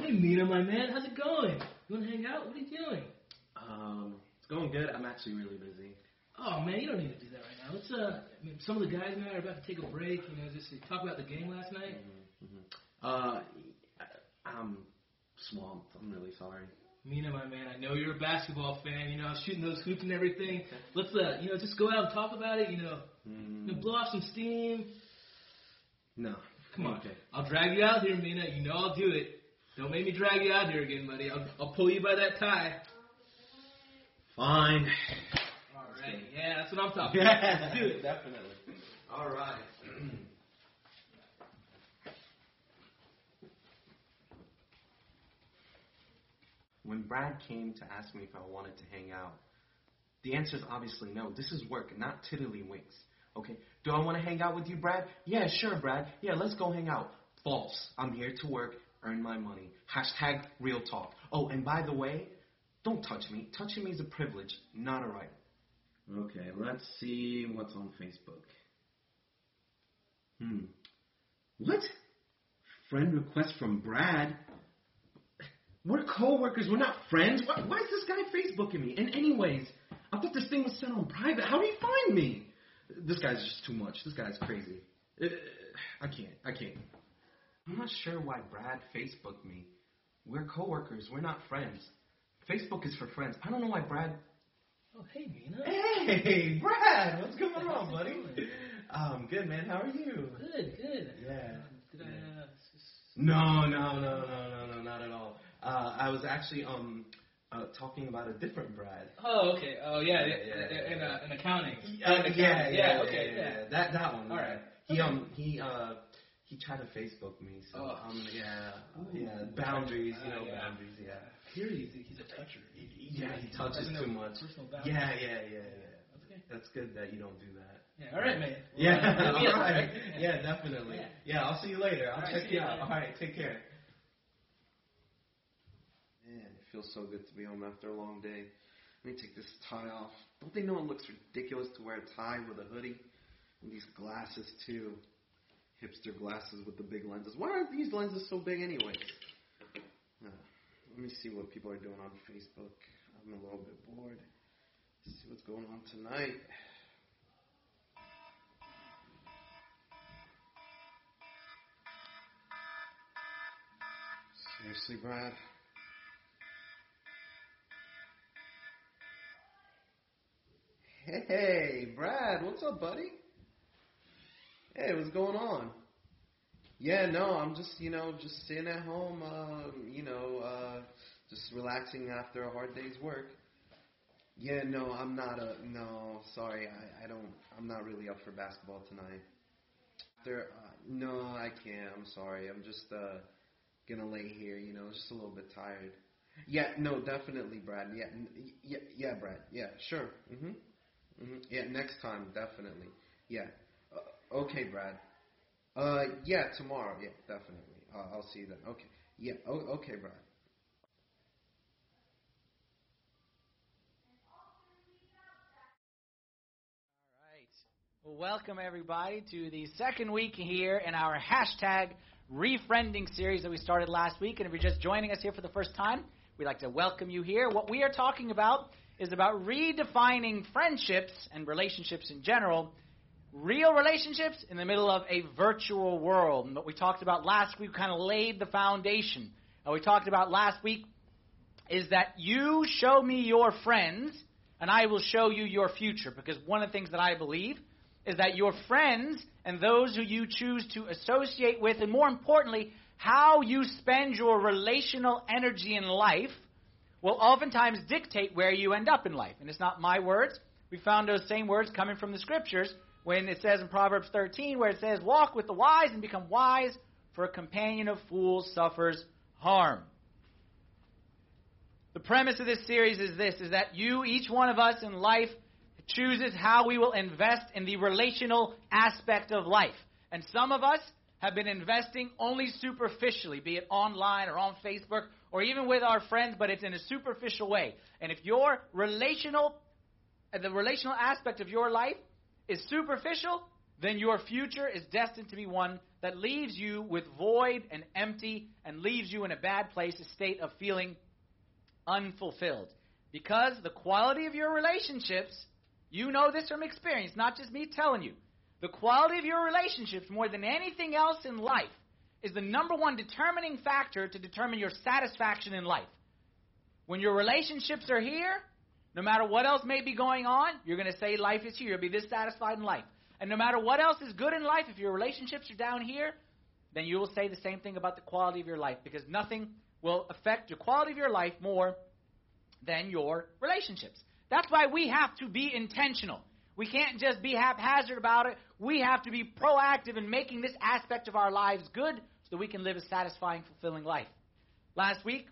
Hey, Mina, my man, how's it going? You want to hang out? What are you doing? It's going good. I'm actually really busy. Oh, man, you don't need to do that right now. Let's, some of the guys and I are about to take a break, just to talk about the game last night. I'm swamped. I'm really sorry. Mina, my man, I know you're a basketball fan, I was shooting those hoops and everything. Let's, just go out and talk about it, blow off some steam. No. Come on. Okay. I'll drag you out here, Mina. I'll do it. Don't make me drag you out here again, buddy. I'll pull you by that tie. Fine. All right. Yeah, that's what I'm talking about. Let's do it. Definitely. All right. When Brad came to ask me if I wanted to hang out, the answer is obviously no. This is work, not tiddlywinks. Okay? Do I want to hang out with you, Brad? Yeah, sure, Brad. Yeah, let's go hang out. False. I'm here to work, earn my money. Hashtag real talk. Oh, and by the way, don't touch me. Touching me is a privilege, not a right. Okay, let's see what's on Facebook. What? Friend request from Brad? We're co-workers. We're not friends. Why is this guy Facebooking me? And anyways, I thought this thing was set on private. How did he find me? This guy's just too much. This guy's crazy. I can't. I'm not sure why Brad Facebooked me. We're co-workers. We're not friends. Facebook is for friends. I don't know why Brad... Oh, hey, Mina. Hey, Brad. What's going on, buddy? Good, man. How are you? Good. Yeah. Did I... No, not at all. I was actually talking about a different Brad. Oh, okay. Oh, yeah. In accounting. Yeah. That one. All right. He tried to Facebook me. So boundaries. Boundaries. Yeah. Here he's a toucher. He touches too much. Yeah. That's good that you don't do that. Yeah. All right, man. All right. Yeah, definitely. Yeah, I'll see you later. I'll check you out. All right, take care. Man, it feels so good to be home after a long day. Let me take this tie off. Don't they know it looks ridiculous to wear a tie with a hoodie? And these glasses, too. Hipster glasses with the big lenses. Why are these lenses so big anyways? Let me see what people are doing on Facebook. I'm a little bit bored. Let's see what's going on tonight. Seriously, Brad? Hey, Brad, what's up, buddy? Hey, what's going on? Yeah, no, I'm just sitting at home, just relaxing after a hard day's work. Yeah, no, sorry, I'm not really up for basketball tonight. No, I can't, I'm sorry, I'm just, gonna lay here, just a little bit tired. Yeah, no, definitely, Brad, yeah, Brad, yeah, sure, yeah, next time, definitely, yeah, okay, Brad. Yeah, tomorrow. Yeah, definitely. I'll see you then. Okay. Yeah. Okay, Brad. All right. Well, welcome everybody to the second week here in our hashtag refriending series that we started last week. And if you're just joining us here for the first time, we'd like to welcome you here. What we are talking about is about redefining friendships and relationships in general. Real relationships in the middle of a virtual world. And what we talked about last week kind of laid the foundation. What we talked about last week is that you show me your friends, and I will show you your future. Because one of the things that I believe is that your friends and those who you choose to associate with, and more importantly, how you spend your relational energy in life, will oftentimes dictate where you end up in life. And it's not my words. We found those same words coming from the Scriptures. When it says in Proverbs 13, where it says, walk with the wise and become wise, for a companion of fools suffers harm. The premise of this series is this, is that each one of us in life, chooses how we will invest in the relational aspect of life. And some of us have been investing only superficially, be it online or on Facebook, or even with our friends, but it's in a superficial way. And if the relational aspect of your life is superficial, then your future is destined to be one that leaves you with void and empty and leaves you in a bad place, a state of feeling unfulfilled. Because the quality of your relationships, you know this from experience, not just me telling you. The quality of your relationships, more than anything else in life, is the number one determining factor to determine your satisfaction in life. When your relationships are here, no matter what else may be going on, you're going to say life is here. You'll be this satisfied in life. And no matter what else is good in life, if your relationships are down here, then you will say the same thing about the quality of your life, because nothing will affect the quality of your life more than your relationships. That's why we have to be intentional. We can't just be haphazard about it. We have to be proactive in making this aspect of our lives good so that we can live a satisfying, fulfilling life. Last week,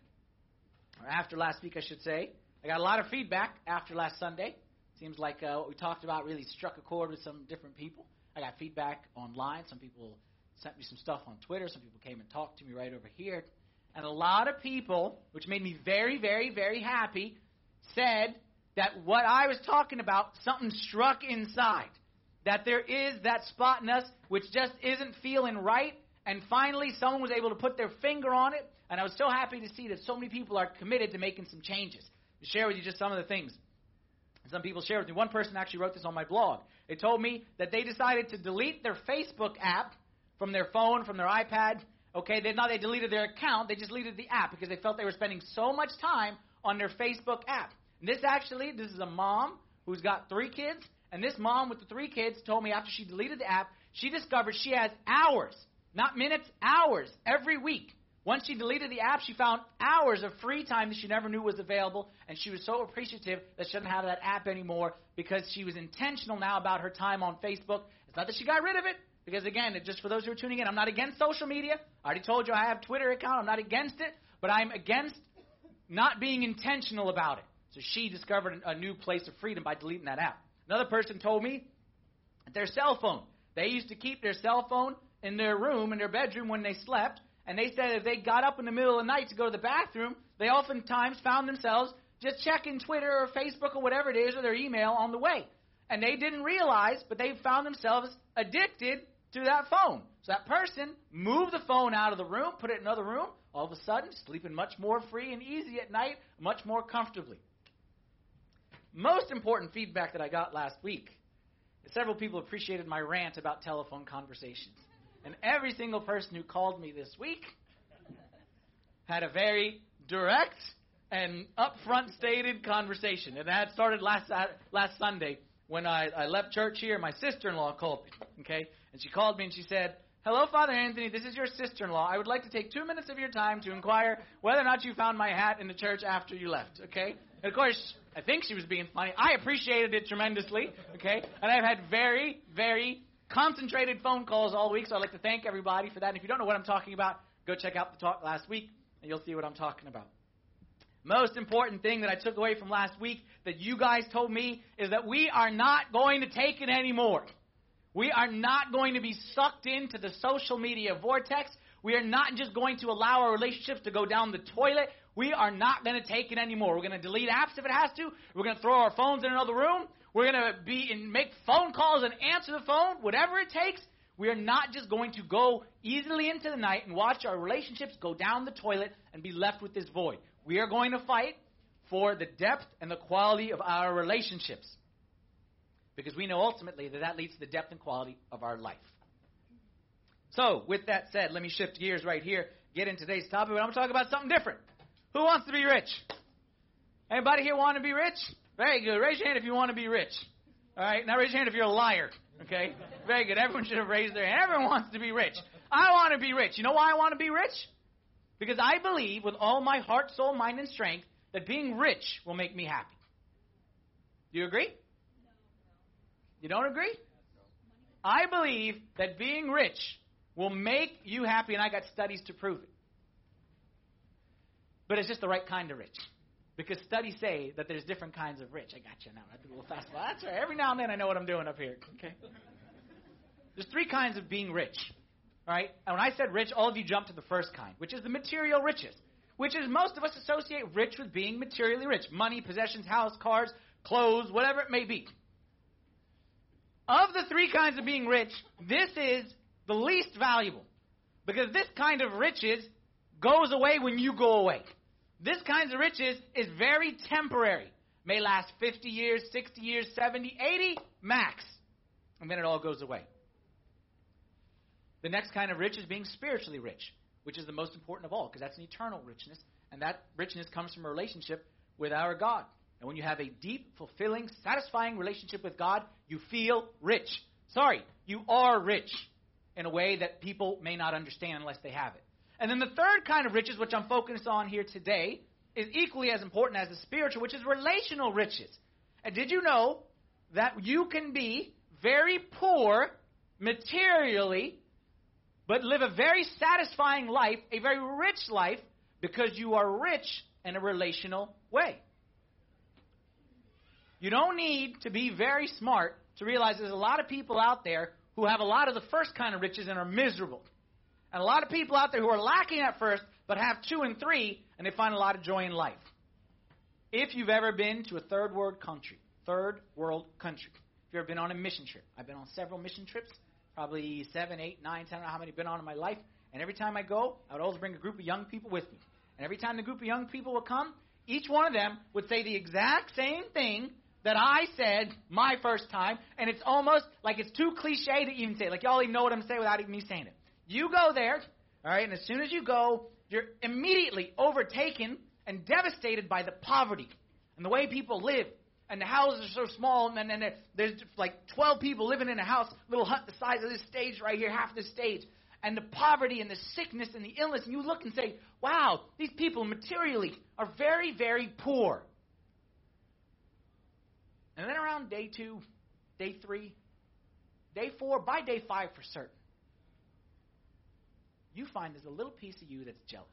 or after last week I should say, I got a lot of feedback after last Sunday. Seems like what we talked about really struck a chord with some different people. I got feedback online. Some people sent me some stuff on Twitter. Some people came and talked to me right over here. And a lot of people, which made me very, very, very happy, said that what I was talking about, something struck inside. That there is that spot in us which just isn't feeling right. And finally, someone was able to put their finger on it. And I was so happy to see that so many people are committed to making some changes. To share with you just some of the things. Some people shared with me. One person actually wrote this on my blog. They told me that they decided to delete their Facebook app from their phone, from their iPad. Okay, they deleted their account. They just deleted the app because they felt they were spending so much time on their Facebook app. And this is a mom who's got 3 kids. And this mom with the 3 kids told me after she deleted the app, she discovered she has hours, not minutes, hours every week. Once she deleted the app, she found hours of free time that she never knew was available, and she was so appreciative that she doesn't have that app anymore because she was intentional now about her time on Facebook. It's not that she got rid of it, because again, just for those who are tuning in, I'm not against social media. I already told you I have a Twitter account. I'm not against it, but I'm against not being intentional about it. So she discovered a new place of freedom by deleting that app. Another person told me that their cell phone. They used to keep their cell phone in their room, in their bedroom when they slept. And they said if they got up in the middle of the night to go to the bathroom, they oftentimes found themselves just checking Twitter or Facebook or whatever it is or their email on the way. And they didn't realize, but they found themselves addicted to that phone. So that person moved the phone out of the room, put it in another room, all of a sudden sleeping much more free and easy at night, much more comfortably. Most important feedback that I got last week is several people appreciated my rant about telephone conversations. And every single person who called me this week had a very direct and upfront stated conversation. And that started last Sunday when I left church here. My sister-in-law called me, okay? And she called me and she said, "Hello, Father Anthony, this is your sister-in-law. I would like to take 2 minutes of your time to inquire whether or not you found my hat in the church after you left," okay? And of course, I think she was being funny. I appreciated it tremendously, okay? And I've had very, very concentrated phone calls all week, so I'd like to thank everybody for that. And if you don't know what I'm talking about, go check out the talk last week, and you'll see what I'm talking about. Most important thing that I took away from last week that you guys told me is that we are not going to take it anymore. We are not going to be sucked into the social media vortex. We are not just going to allow our relationships to go down the toilet. We are not going to take it anymore. We're going to delete apps if it has to. We're going to throw our phones in another room. We're going to make phone calls and answer the phone, whatever it takes. We are not just going to go easily into the night and watch our relationships go down the toilet and be left with this void. We are going to fight for the depth and the quality of our relationships, because we know ultimately that leads to the depth and quality of our life. So, with that said, let me shift gears right here, get into today's topic, but I'm going to talk about something different. Who wants to be rich? Anybody here want to be rich? Very good. Raise your hand if you want to be rich. All right. Now raise your hand if you're a liar. Okay. Very good. Everyone should have raised their hand. Everyone wants to be rich. I want to be rich. You know why I want to be rich? Because I believe with all my heart, soul, mind, and strength that being rich will make me happy. Do you agree? You don't agree? I believe that being rich will make you happy, and I got studies to prove it. But it's just the right kind of rich. Because studies say that there's different kinds of rich. I got you now. I did a little fast. Well, that's right. Every now and then I know what I'm doing up here. Okay. There's 3 kinds of being rich. All right. And when I said rich, all of you jumped to the first kind, which is the material riches. Which is most of us associate rich with being materially rich. Money, possessions, house, cars, clothes, whatever it may be. Of the 3 kinds of being rich, this is the least valuable. Because this kind of riches goes away when you go away. This kind of riches is very temporary. May last 50 years, 60 years, 70, 80, max. And then it all goes away. The next kind of rich is being spiritually rich, which is the most important of all, because that's an eternal richness. And that richness comes from a relationship with our God. And when you have a deep, fulfilling, satisfying relationship with God, you feel rich. Sorry, you are rich in a way that people may not understand unless they have it. And then the third kind of riches, which I'm focused on here today, is equally as important as the spiritual, which is relational riches. And did you know that you can be very poor materially, but live a very satisfying life, a very rich life, because you are rich in a relational way? You don't need to be very smart to realize there's a lot of people out there who have a lot of the first kind of riches and are miserable. And a lot of people out there who are lacking at first, but have 2 and 3, and they find a lot of joy in life. If you've ever been to a third world country, if you've ever been on a mission trip, I've been on several mission trips, probably 7, 8, 9, 10, I don't know how many I've been on in my life, and every time I go, I would always bring a group of young people with me. And every time the group of young people would come, each one of them would say the exact same thing that I said my first time, and it's almost like it's too cliche to even say it. Like, y'all even know what I'm saying without even me saying it. You go there, all right, and as soon as you go, you're immediately overtaken and devastated by the poverty and the way people live. And the houses are so small, and then there's like 12 people living in a house, little hut the size of this stage right here, half this stage. And the poverty and the sickness and the illness, and you look and say, wow, these people materially are very, very poor. And then around day 2, day 3, day 4, by day 5 for certain, you find there's a little piece of you that's jealous.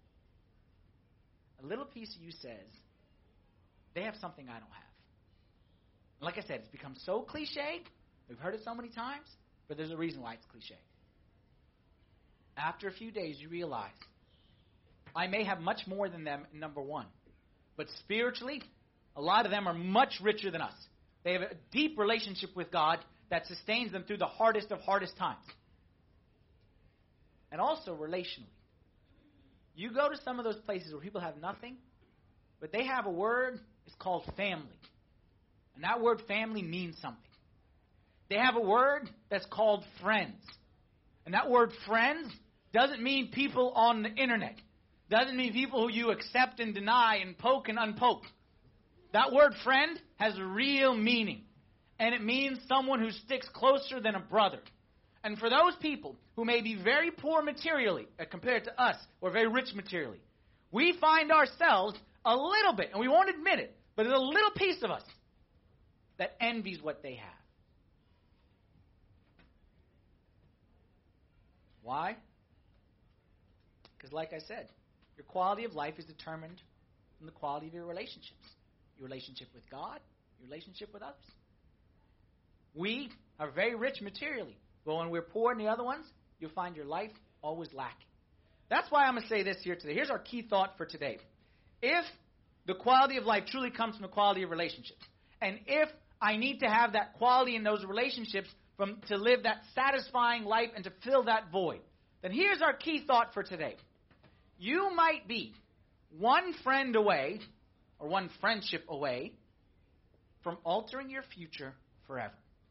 A little piece of you says, they have something I don't have. And like I said, it's become so cliche. We've heard it so many times, but there's a reason why it's cliche. After a few days, you realize, I may have much more than them, number one. But spiritually, a lot of them are much richer than us. They have a deep relationship with God that sustains them through the hardest of hardest times. And also relationally. You go to some of those places where people have nothing, but they have a word, it's called family. And that word family means something. They have a word that's called friends. And that word friends doesn't mean people on the internet. Doesn't mean people who you accept and deny and poke and unpoke. That word friend has a real meaning. And it means someone who sticks closer than a brother. And for those people who may be very poor materially compared to us, or very rich materially, we find ourselves a little bit, and we won't admit it, but there's a little piece of us that envies what they have. Why? Because like I said, your quality of life is determined from the quality of your relationships. Your relationship with God, your relationship with others. We are very rich materially, but when we're poor in the other ones, you'll find your life always lacking. That's why I'm going to say this here today. Here's our key thought for today. If the quality of life truly comes from the quality of relationships, and if I need to have that quality in those relationships to live that satisfying life and to fill that void, then here's our key thought for today. You might be one friend away, or one friendship away, from altering your future forever.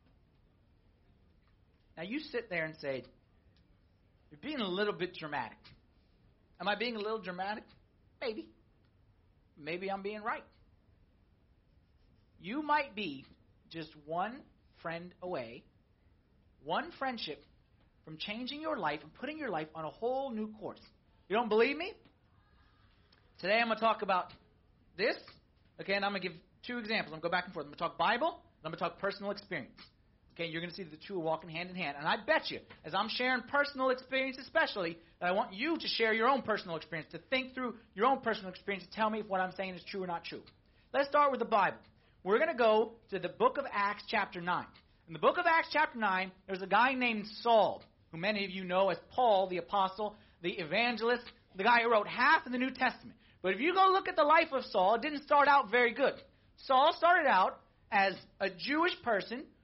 Now you sit there and say, you're being a little bit dramatic. Am I being a little dramatic? Maybe. Maybe I'm being right. You might be just one friend away, one friendship from changing your life and putting your life on a whole new course. You don't believe me? Today I'm going to talk about this, okay, and I'm going to give 2 examples. I'm going to go back and forth. I'm going to talk Bible, and I'm going to talk personal experience. Okay, you're going to see the 2 are walking hand in hand. And I bet you, as I'm sharing personal experience especially, that I want you to share your own personal experience, to think through your own personal experience, to tell me if what I'm saying is true or not true. Let's start with the Bible. We're going to go to the book of Acts chapter 9. In the book of Acts chapter 9, there's a guy named Saul, who many of you know as Paul the apostle, the evangelist, the guy who wrote half of the New Testament. But if you go look at the life of Saul, it didn't start out very good. Saul started out as a Jewish person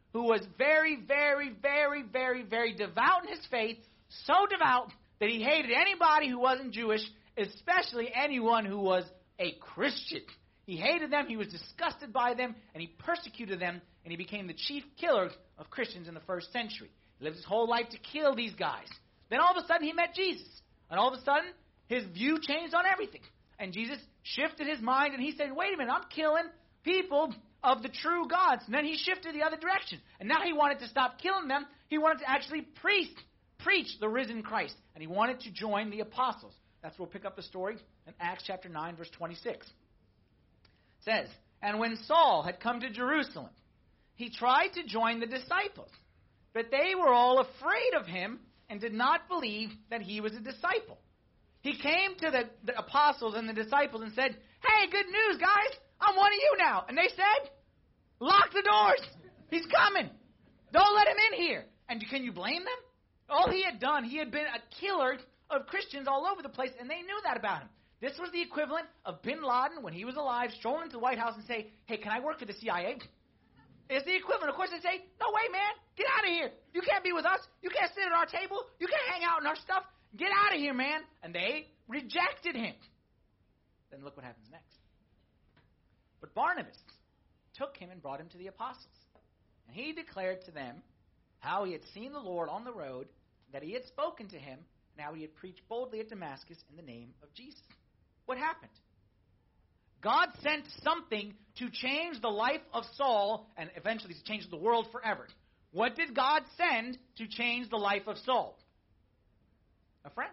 who was very, very, very, very, very devout in his faith, so devout that he hated anybody who wasn't Jewish, especially anyone who was a Christian. He hated them, he was disgusted by them, and he persecuted them, and he became the chief killer of Christians in the first century. He lived his whole life to kill these guys. Then all of a sudden he met Jesus, and all of a sudden his view changed on everything. And Jesus shifted his mind, and he said, wait a minute, I'm killing people of the true gods. And then he shifted the other direction. And now he wanted to stop killing them. He wanted to actually preach the risen Christ. And he wanted to join the apostles. That's where we'll pick up the story in Acts chapter 9, verse 26. It says, and when Saul had come to Jerusalem, he tried to join the disciples. But they were all afraid of him and did not believe that he was a disciple. He came to the apostles and the disciples and said, hey, good news, guys. I'm one of you now. And they said, lock the doors. He's coming. Don't let him in here. And can you blame them? All he had done, he had been a killer of Christians all over the place, and they knew that about him. This was the equivalent of Bin Laden, when he was alive, strolling into the White House and say, hey, can I work for the CIA? It's the equivalent. Of course, they say, no way, man. Get out of here. You can't be with us. You can't sit at our table. You can't hang out in our stuff. Get out of here, man. And they rejected him. Then look what happens next. But Barnabas took him and brought him to the apostles. And he declared to them how he had seen the Lord on the road, that he had spoken to him, and how he had preached boldly at Damascus in the name of Jesus. What happened? God sent something to change the life of Saul, and eventually to change the world forever. What did God send to change the life of Saul? A friend.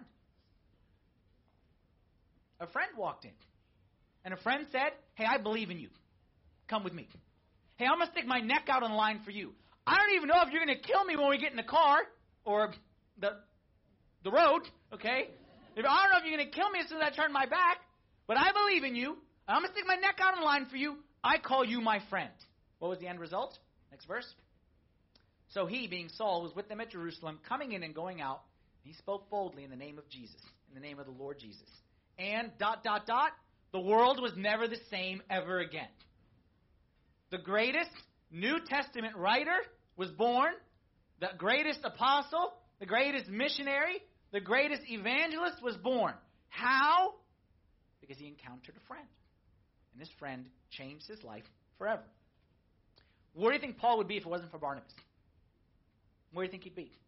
A friend walked in. And a friend said, hey, I believe in you. Come with me. Hey, I'm going to stick my neck out on the line for you. I don't even know if you're going to kill me when we get in the car or the road, okay? I don't know if you're going to kill me as soon as I turn my back, but I believe in you. I'm going to stick my neck out on the line for you. I call you my friend. What was the end result? Next verse. So he, being Saul, was with them at Jerusalem, coming in and going out. He spoke boldly in the name of Jesus, in the name of the Lord Jesus. And ... the world was never the same ever again. The greatest New Testament writer was born, the greatest apostle, the greatest missionary, the greatest evangelist was born. How? Because he encountered a friend. And this friend changed his life forever. Where do you think Paul would be if it wasn't for Barnabas? Where do you think he'd be?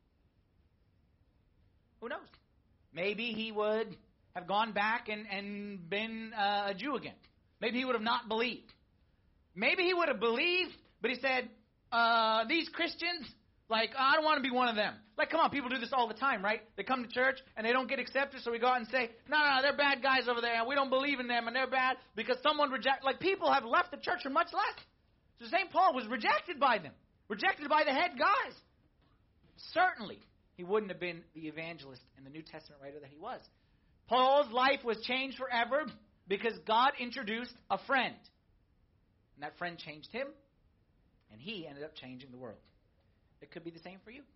Who knows? Maybe he would have gone back and been a Jew again. Maybe he would have not believed. Maybe he would have believed, but he said, these Christians, I don't want to be one of them. Come on, people do this all the time, right? They come to church and they don't get accepted, so we go out and say, no, they're bad guys over there, and we don't believe in them, and they're bad because someone rejected. People have left the church for much less. So St. Paul was rejected by them, rejected by the head guys. Certainly, he wouldn't have been the evangelist and the New Testament writer that he was. Paul's life was changed forever because God introduced a friend. And that friend changed him, and he ended up changing the world. It could be the same for you.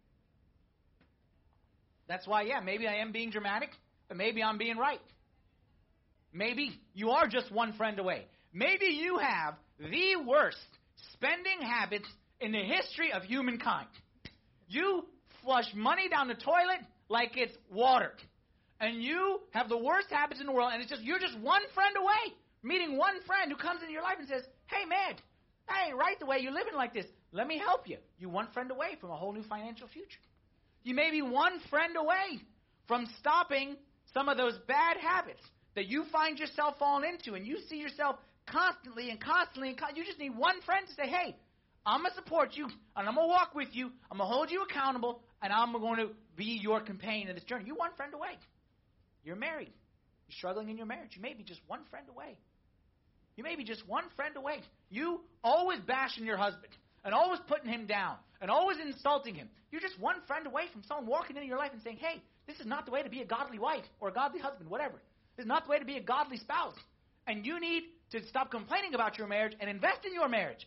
That's why, maybe I am being dramatic, but maybe I'm being right. Maybe you are just one friend away. Maybe you have the worst spending habits in the history of humankind. You flush money down the toilet like it's water. And you have the worst habits in the world, and you're just one friend away, meeting one friend who comes into your life and says, hey, man, that ain't right the way you're living like this. Let me help you. You're one friend away from a whole new financial future. You may be one friend away from stopping some of those bad habits that you find yourself falling into, and you see yourself constantly. You just need one friend to say, hey, I'm going to support you, and I'm going to walk with you, I'm going to hold you accountable, and I'm going to be your companion in this journey. You're one friend away. You're married. You're struggling in your marriage. You may be just one friend away. You may be just one friend away. You always bashing your husband and always putting him down and always insulting him. You're just one friend away from someone walking into your life and saying, hey, this is not the way to be a godly wife or a godly husband, whatever. This is not the way to be a godly spouse. And you need to stop complaining about your marriage and invest in your marriage.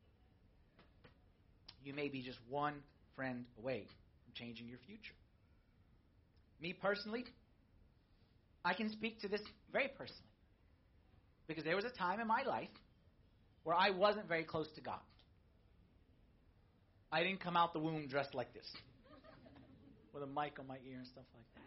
You may be just one friend away from changing your future. Me personally, I can speak to this very personally. Because there was a time in my life where I wasn't very close to God. I didn't come out the womb dressed like this, with a mic on my ear and stuff like that.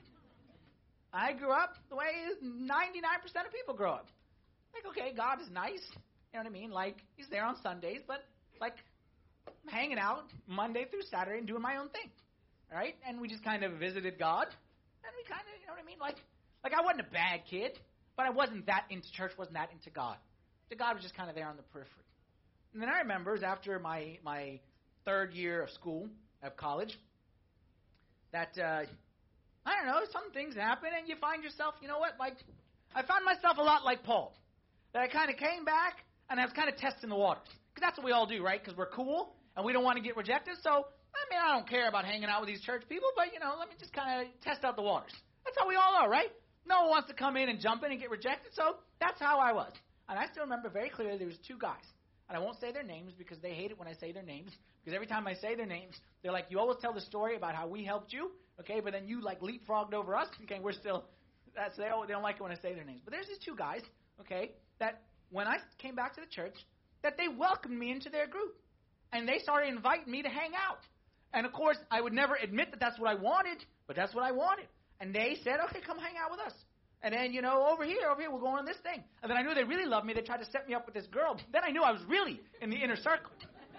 I grew up the way 99% of people grow up. Like, okay, God is nice. You know what I mean? Like, he's there on Sundays, but, like, I'm hanging out Monday through Saturday and doing my own thing. All right? And we just kind of visited God. And we kind of, you know what I mean? Like I wasn't a bad kid, but I wasn't that into church, wasn't that into God. So God was just kind of there on the periphery. And then I remember, it was after my third year of school, of college, that, I don't know, some things happen, and you find yourself, you know what, like, I found myself a lot like Paul. That I kind of came back, and I was kind of testing the waters. Because that's what we all do, right? Because we're cool, and we don't want to get rejected. So, I mean, I don't care about hanging out with these church people, but, you know, let me just kind of test out the waters. That's how we all are, right? No one wants to come in and jump in and get rejected, so that's how I was. And I still remember very clearly there was two guys. And I won't say their names because they hate it when I say their names. Because every time I say their names, they're like, you always tell the story about how we helped you, okay, but then you, like, leapfrogged over us. Okay, we're still, they don't like it when I say their names. But there's these two guys, okay, that when I came back to the church, that they welcomed me into their group. And they started inviting me to hang out. And, of course, I would never admit that that's what I wanted, but that's what I wanted. And they said, okay, come hang out with us. And then, you know, over here, we're going on this thing. And then I knew they really loved me. They tried to set me up with this girl. Then I knew I was really in the inner circle.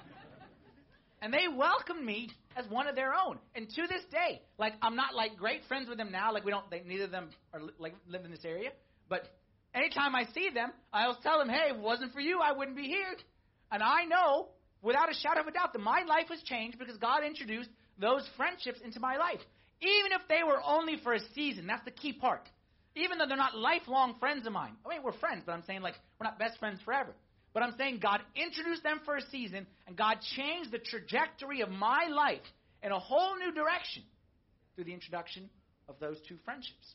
And they welcomed me as one of their own. And to this day, like, I'm not, like, great friends with them now. Like, neither of them are, like, live in this area. But anytime I see them, I always tell them, hey, if it wasn't for you, I wouldn't be here. And I know, without a shadow of a doubt, that my life was changed because God introduced those friendships into my life. Even if they were only for a season. That's the key part. Even though they're not lifelong friends of mine. I mean, we're friends, but I'm saying, like, we're not best friends forever. But I'm saying God introduced them for a season, and God changed the trajectory of my life in a whole new direction through the introduction of those two friendships.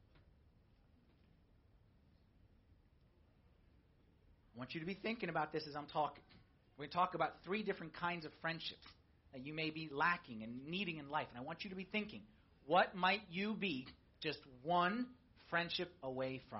I want you to be thinking about this as I'm talking. We're going to talk about 3 different kinds of friendships that you may be lacking and needing in life. And I want you to be thinking, what might you be just one friendship away from?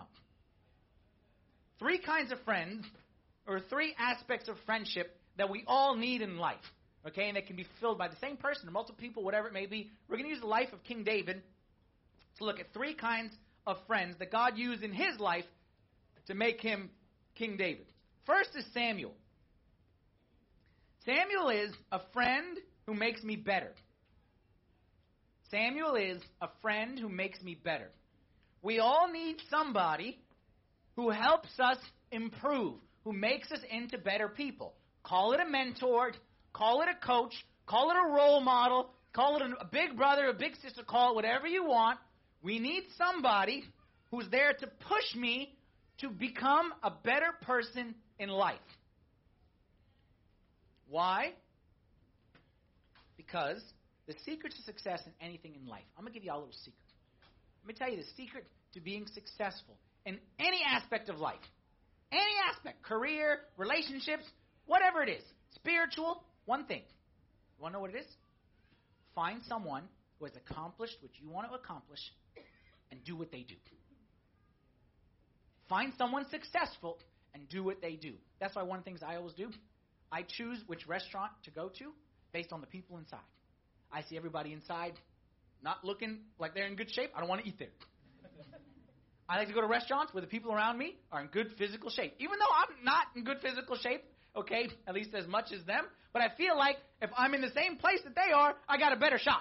3 kinds of friends, or 3 aspects of friendship that we all need in life, okay? And they can be filled by the same person or multiple people, whatever it may be. We're going to use the life of King David to look at 3 kinds of friends that God used in his life to make him King David. First is Samuel. Samuel is a friend who makes me better. Samuel is a friend who makes me better. We all need somebody who helps us improve, who makes us into better people. Call it a mentor, call it a coach, call it a role model, call it a big brother, a big sister, call it whatever you want. We need somebody who's there to push me to become a better person in life. Why? Because the secret to success in anything in life, I'm going to give you all a little secret. Let me tell you the secret to being successful in any aspect of life. Any aspect, career, relationships, whatever it is, spiritual, one thing. You want to know what it is? Find someone who has accomplished what you want to accomplish and do what they do. Find someone successful and do what they do. That's why one of the things I always do, I choose which restaurant to go to based on the people inside. I see everybody inside not looking like they're in good shape. I don't want to eat there. I like to go to restaurants where the people around me are in good physical shape. Even though I'm not in good physical shape, okay, at least as much as them, but I feel like if I'm in the same place that they are, I got a better shot.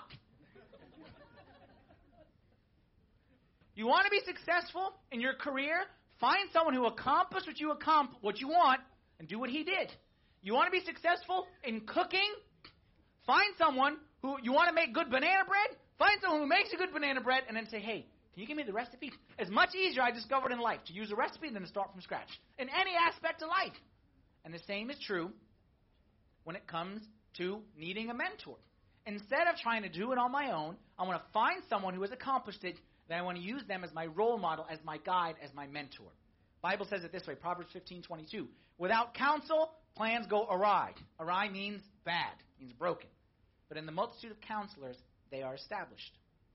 You want to be successful in your career? Find someone who accomplished what you want, and do what he did. You want to be successful in cooking? Find someone who you want to make good banana bread? Find someone who makes a good banana bread, and then say, hey, can you give me the recipe? It's much easier, I discovered in life, to use a recipe than to start from scratch. In any aspect of life. And the same is true when it comes to needing a mentor. Instead of trying to do it on my own, I want to find someone who has accomplished it, then I want to use them as my role model, as my guide, as my mentor. The Bible says it this way, Proverbs 15:22. Without counsel, plans go awry. Awry means bad, means broken. But in the multitude of counselors, they are established.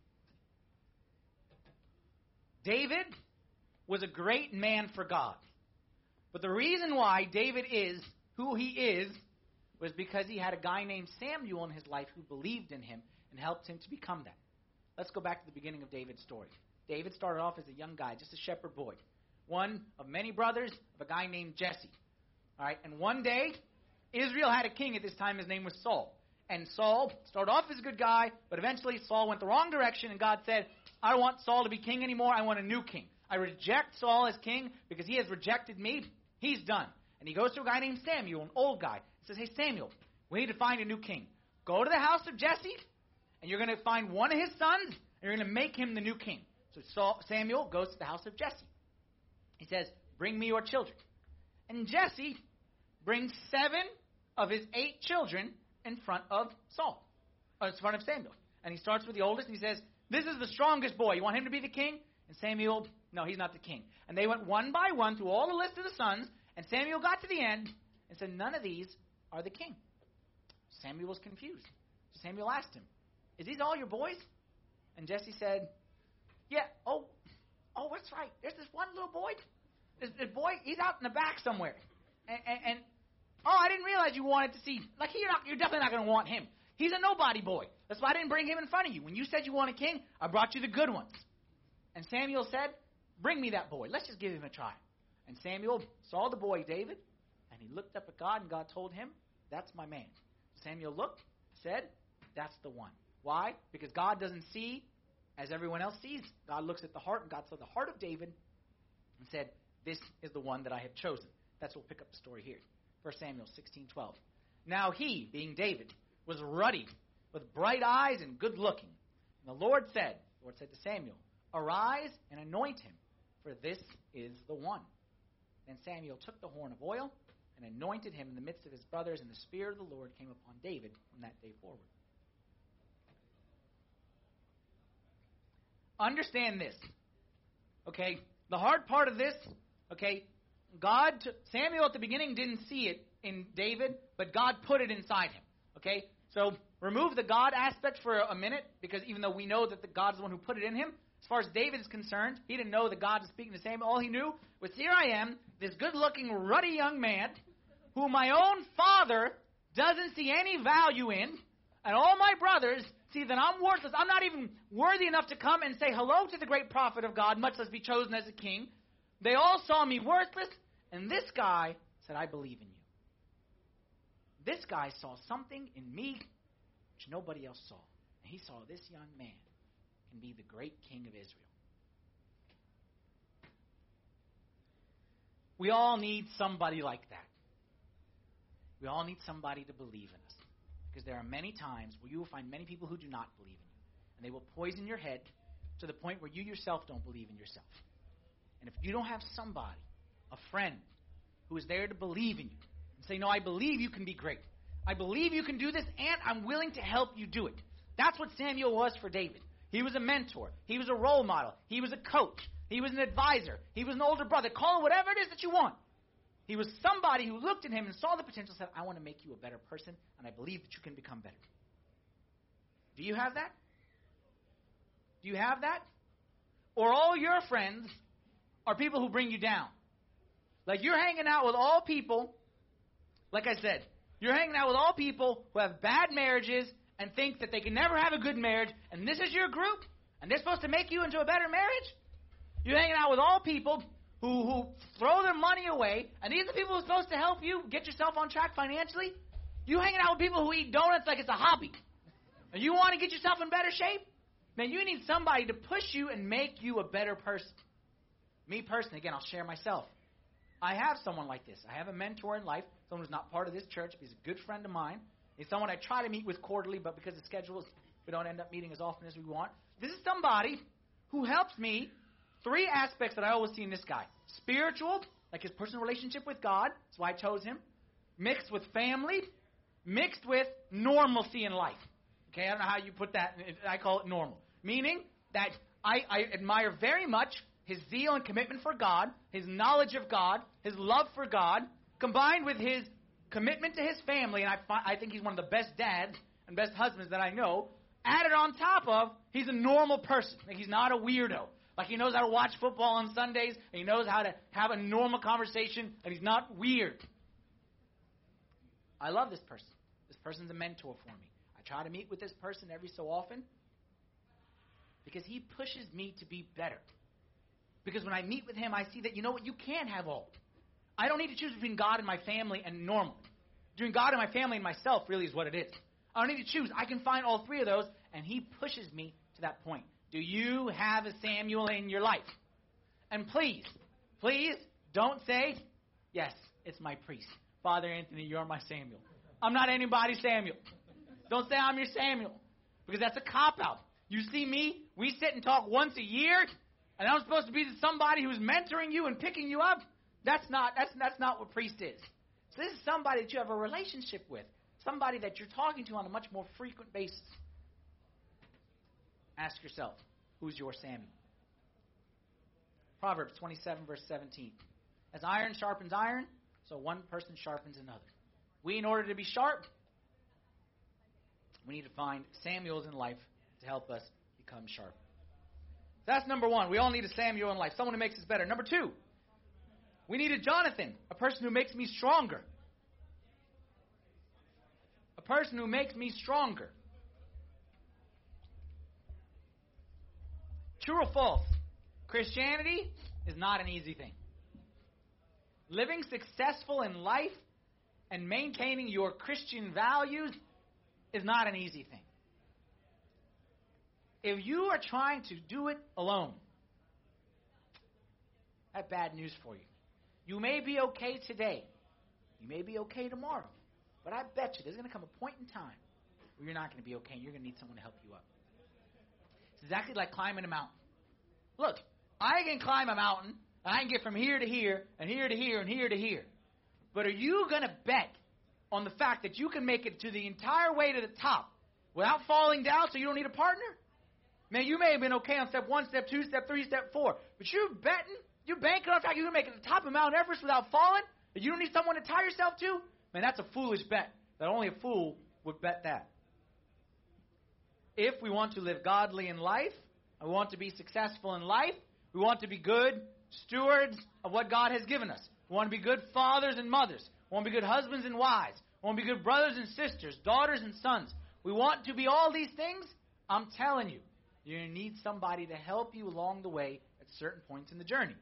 David was a great man for God. But the reason why David is who he is was because he had a guy named Samuel in his life who believed in him and helped him to become that. Let's go back to the beginning of David's story. David started off as a young guy, just a shepherd boy, one of many brothers of a guy named Jesse. All right, and one day, Israel had a king at this time. His name was Saul. And Saul started off as a good guy, but eventually Saul went the wrong direction, and God said, I don't want Saul to be king anymore. I want a new king. I reject Saul as king because he has rejected me. He's done. And he goes to a guy named Samuel, an old guy, and says, hey, Samuel, we need to find a new king. Go to the house of Jesse, and you're going to find one of his sons, and you're going to make him the new king. So Samuel goes to the house of Jesse. He says, bring me your children. And Jesse brings 7 of his 8 children in front of in front of Samuel. And he starts with the oldest, and he says, this is the strongest boy. You want him to be the king? And Samuel, no, he's not the king. And they went one by one through all the list of the sons, and Samuel got to the end and said, none of these are the king. Samuel was confused. So Samuel asked him, is these all your boys? And Jesse said, yeah, oh, that's right. There's this one little boy. This boy, he's out in the back somewhere. And I didn't realize you wanted to see. Like, you're definitely not going to want him. He's a nobody boy. That's why I didn't bring him in front of you. When you said you want a king, I brought you the good ones. And Samuel said, bring me that boy. Let's just give him a try. And Samuel saw the boy David, and he looked up at God, and God told him, that's my man. Samuel looked, said, that's the one. Why? Because God doesn't see as everyone else sees. God looks at the heart, and God saw the heart of David and said, this is the one that I have chosen. That's what we'll pick up the story here. 1 Samuel 16:12. Now he, being David, was ruddy, with bright eyes and good looking. And the Lord said to Samuel, arise and anoint him, for this is the one. Then Samuel took the horn of oil and anointed him in the midst of his brothers, and the Spirit of the Lord came upon David from that day forward. Understand this, okay? The hard part of this, okay, Samuel at the beginning didn't see it in David, but God put it inside him, okay? So remove the God aspect for a minute, because even though we know that God is the one who put it in him, as far as David is concerned, he didn't know that God was speaking to Samuel. All he knew was, here I am, this good-looking, ruddy young man, who my own father doesn't see any value in, and all my brothers see that I'm worthless. I'm not even worthy enough to come and say hello to the great prophet of God, much less be chosen as a king. They all saw me worthless, and this guy said, I believe in you. This guy saw something in me which nobody else saw. And he saw this young man can be the great king of Israel. We all need somebody like that. We all need somebody to believe in us. Because there are many times where you will find many people who do not believe in you. And they will poison your head to the point where you yourself don't believe in yourself. And if you don't have somebody, a friend, who is there to believe in you and say, no, I believe you can be great. I believe you can do this, and I'm willing to help you do it. That's what Samuel was for David. He was a mentor. He was a role model. He was a coach. He was an advisor. He was an older brother. Call it whatever it is that you want. He was somebody who looked at him and saw the potential and said, I want to make you a better person, and I believe that you can become better. Do you have that? Do you have that? Or all your friends are people who bring you down? Like, you're hanging out with all people, like I said, you're hanging out with all people who have bad marriages and think that they can never have a good marriage, and this is your group, and they're supposed to make you into a better marriage? You're hanging out with all people who throw their money away, and these are the people who are supposed to help you get yourself on track financially? You hanging out with people who eat donuts like it's a hobby, and you want to get yourself in better shape? Man, you need somebody to push you and make you a better person. Me personally, again, I'll share myself. I have someone like this. I have a mentor in life, someone who's not part of this church, but he's a good friend of mine. He's someone I try to meet with quarterly, but because of schedules, we don't end up meeting as often as we want. This is somebody who helps me. 3 aspects that I always see in this guy. Spiritual, like his personal relationship with God. That's why I chose him. Mixed with family. Mixed with normalcy in life. Okay, I don't know how you put that. I call it normal. Meaning that I admire very much his zeal and commitment for God, his knowledge of God, his love for God, combined with his commitment to his family, and I think he's one of the best dads and best husbands that I know. Added on top of, he's a normal person. Like, he's not a weirdo. Like, he knows how to watch football on Sundays, and he knows how to have a normal conversation, and he's not weird. I love this person. This person's a mentor for me. I try to meet with this person every so often because he pushes me to be better. Because when I meet with him, I see that, you know what, you can have all. I don't need to choose between God and my family and normal. Between God and my family and myself really is what it is. I don't need to choose. I can find all three of those, and he pushes me to that point. Do you have a Samuel in your life? And please, please don't say, yes, it's my priest. Father Anthony, you're my Samuel. I'm not anybody's Samuel. Don't say I'm your Samuel, because that's a cop-out. You see me, we sit and talk once a year, and I'm supposed to be somebody who's mentoring you and picking you up. That's not what priest is. So this is somebody that you have a relationship with, somebody that you're talking to on a much more frequent basis. Ask yourself, who's your Samuel? Proverbs 27, verse 17. As iron sharpens iron, so one person sharpens another. We, in order to be sharp, we need to find Samuels in life to help us become sharp. That's number one. We all need a Samuel in life, someone who makes us better. Number two, we need a Jonathan, a person who makes me stronger. A person who makes me stronger. True or false? Christianity is not an easy thing. Living successful in life and maintaining your Christian values is not an easy thing. If you are trying to do it alone, I have bad news for you. You may be okay today. You may be okay tomorrow. But I bet you there's going to come a point in time where you're not going to be okay and you're going to need someone to help you up. It's exactly like climbing a mountain. Look, I can climb a mountain, and I can get from here to here, and here to here, and here to here. But are you going to bet on the fact that you can make it to the entire way to the top without falling down so you don't need a partner? Man, you may have been okay on step 1, step 2, step 3, step 4. But you're banking on the fact you're going to make it to the top of Mount Everest without falling, that you don't need someone to tie yourself to? Man, that's a foolish bet. That only a fool would bet that. If we want to live godly in life, and we want to be successful in life, we want to be good stewards of what God has given us. We want to be good fathers and mothers. We want to be good husbands and wives. We want to be good brothers and sisters, daughters and sons. We want to be all these things. I'm telling you, you're going to need somebody to help you along the way at certain points in the journey.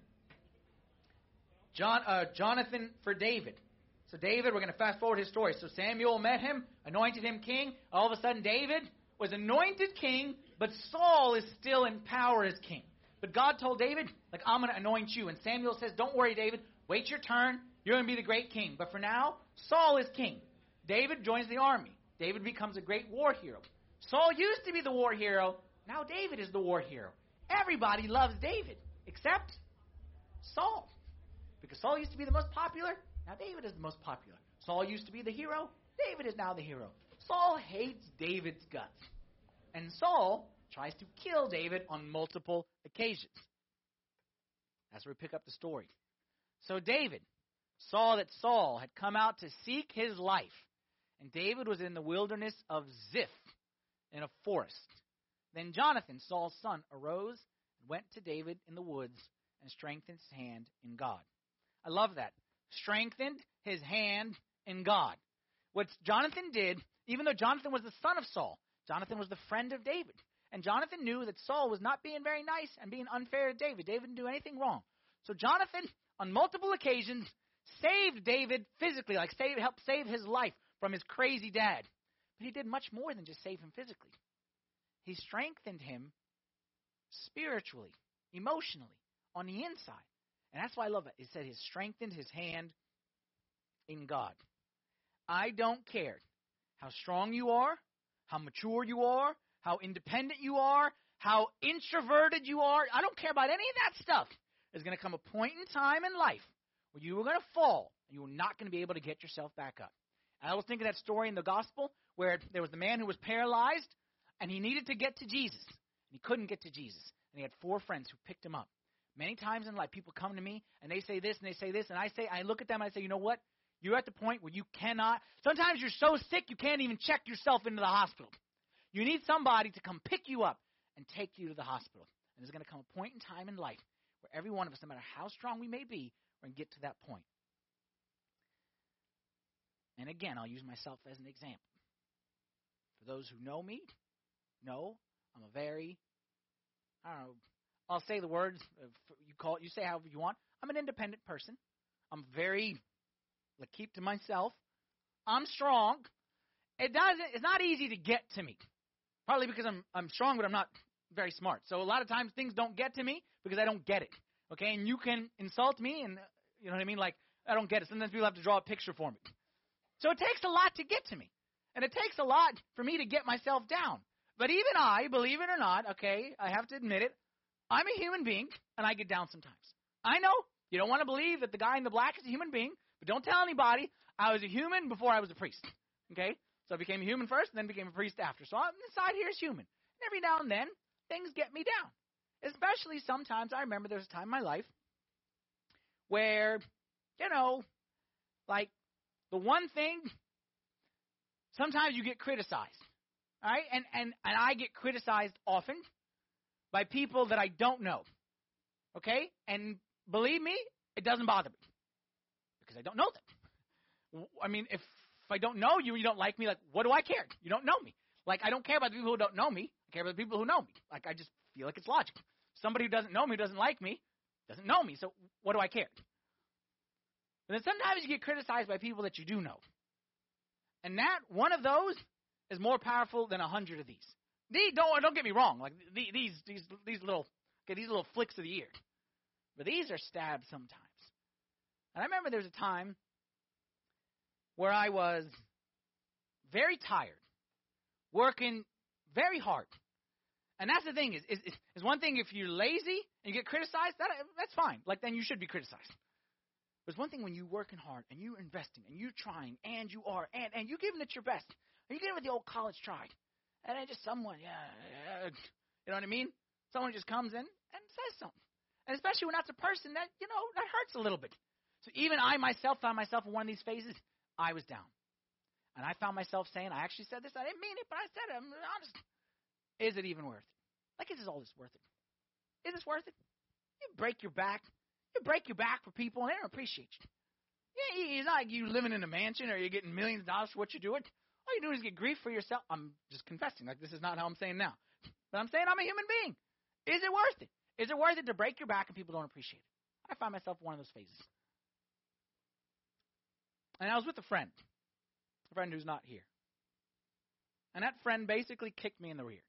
Jonathan for David. So David, we're going to fast forward his story. So Samuel met him, anointed him king. All of a sudden, David was anointed king, but Saul is still in power as king. But God told David, like, I'm going to anoint you. And Samuel says, don't worry, David. Wait your turn. You're going to be the great king. But for now, Saul is king. David joins the army. David becomes a great war hero. Saul used to be the war hero. Now David is the war hero. Everybody loves David, except Saul. Because Saul used to be the most popular. Now David is the most popular. Saul used to be the hero. David is now the hero. Saul hates David's guts. And Saul tries to kill David on multiple occasions. That's where we pick up the story. So David saw that Saul had come out to seek his life. And David was in the wilderness of Ziph in a forest. Then Jonathan, Saul's son, arose and went to David in the woods and strengthened his hand in God. I love that. Strengthened his hand in God. What Jonathan did, even though Jonathan was the son of Saul, Jonathan was the friend of David. And Jonathan knew that Saul was not being very nice and being unfair to David. David didn't do anything wrong. So Jonathan, on multiple occasions, saved David physically, helped save his life from his crazy dad. But he did much more than just save him physically. He strengthened him spiritually, emotionally, on the inside. And that's why I love it. It said he strengthened his hand in God. I don't care how strong you are, how mature you are, how independent you are, how introverted you are. I don't care about any of that stuff. There's going to come a point in time in life where you are going to fall and you are not going to be able to get yourself back up. And I was thinking of that story in the gospel where there was the man who was paralyzed and he needed to get to Jesus. And he couldn't get to Jesus. And he had 4 friends who picked him up. Many times in life, people come to me and they say this and they say this. And I look at them and I say, you know what? You're at the point where you cannot. Sometimes you're so sick you can't even check yourself into the hospital. You need somebody to come pick you up and take you to the hospital. And there's going to come a point in time in life where every one of us, no matter how strong we may be, we're going to get to that point. And again, I'll use myself as an example. For those who know me, know I'm a very, I'll say the words, you say however you want. I'm an independent person. I'm very, keep to myself. I'm strong. It's not easy to get to me. Partly because I'm strong, but I'm not very smart. So a lot of times things don't get to me because I don't get it. Okay, and you can insult me, and you know what I mean? Like, I don't get it. Sometimes people have to draw a picture for me. So it takes a lot to get to me. And it takes a lot for me to get myself down. But even I, believe it or not, okay, I have to admit it, I'm a human being, and I get down sometimes. I know you don't want to believe that the guy in the black is a human being, but don't tell anybody I was a human before I was a priest. Okay? So I became a human first, and then became a priest after. So I'm inside here is human. And every now and then, things get me down. Especially sometimes, I remember there was a time in my life where, like the one thing, sometimes you get criticized. All right? And I get criticized often by people that I don't know. Okay? And believe me, it doesn't bother me. Because I don't know them. I mean, if I don't know you, you don't like me, like, what do I care? You don't know me. Like, I don't care about the people who don't know me. I care about the people who know me. Like, I just feel like it's logical. Somebody who doesn't know me, who doesn't like me, doesn't know me. So what do I care? But then sometimes you get criticized by people that you do know. And that, one of those, is more powerful than 100 of these. Don't get me wrong. Like, these little flicks of the ear. But these are stabs sometimes. And I remember there was a time where I was very tired, working very hard. And that's the thing is one thing if you're lazy and you get criticized, that's fine. Like, then you should be criticized. There's one thing when you're working hard and you're investing and you're trying and you are and you're giving it your best. And you're giving it the old college try. And then just someone, you know what I mean? Someone just comes in and says something. And especially when that's a person that, that hurts a little bit. So even I myself found myself in one of these phases. I was down. And I found myself saying, I actually said this. I didn't mean it, but I said it. I'm honest. Is it even worth it? Like, is all this worth it? Is this worth it? You break your back. You break your back for people, and they don't appreciate you. Yeah, it's not like you living in a mansion or you're getting millions of dollars for what you're doing. All you're doing is get grief for yourself. I'm just confessing. Like, this is not how I'm saying now. But I'm saying I'm a human being. Is it worth it? Is it worth it to break your back and people don't appreciate it? I find myself in one of those phases. And I was with a friend who's not here. And that friend basically kicked me in the rear.